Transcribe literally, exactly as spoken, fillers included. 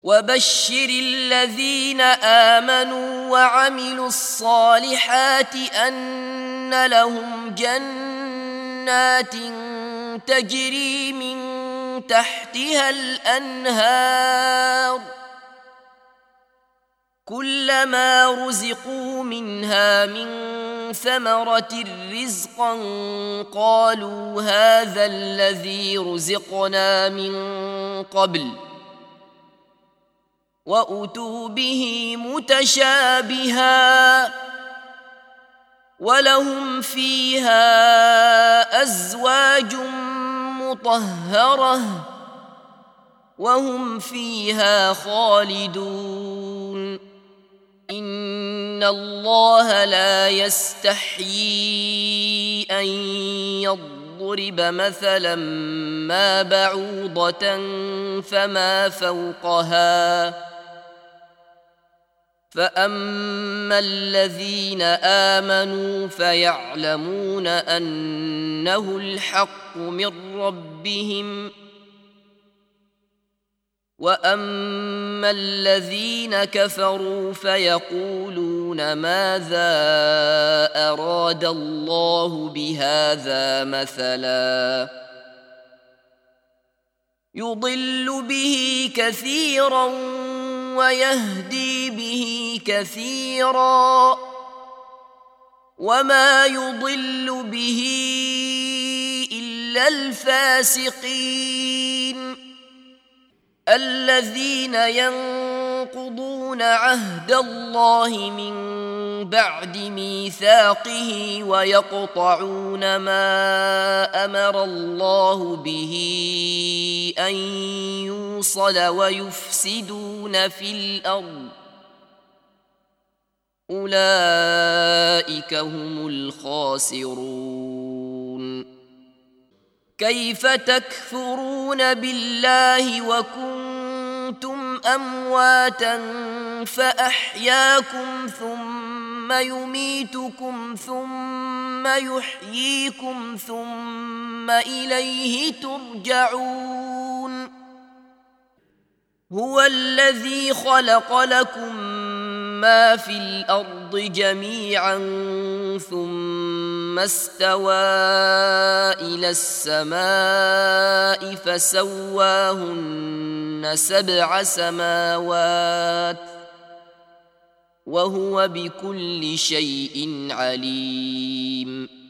وبشر الذين آمنوا وعملوا الصالحات أن لهم جنات تجري من تحتها الأنهار كلما رزقوا منها من ثمرة رزقا قالوا هذا الذي رزقنا من قبل وأتوا به متشابها ولهم فيها أزواج مطهرة وهم فيها خالدون إن الله لا يستحيي أن يضرب مثلا ما بعوضة فما فوقها فأما الذين آمنوا فيعلمون أنه الحق من ربهم وأما الذين كفروا فيقولون ماذا أراد الله بهذا مثلا يضل به كثيرا ويهدي به كثيرا وما يضل به إلا الفاسقين الذين ينقضون عهد الله من بعد ميثاقه ويقطعون ما أمر الله به أن يوصل ويفسدون في الأرض أولئك هم الخاسرون كيف تكفرون بالله وكنتم أمواتا فأحياكم ثم يميتكم ثم يحييكم ثم إليه ترجعون هو الذي خلق لكم ما في الأرض جميعا ثم استوى إلى السماء فسواهن سبع سماوات وهو بكل شيء عليم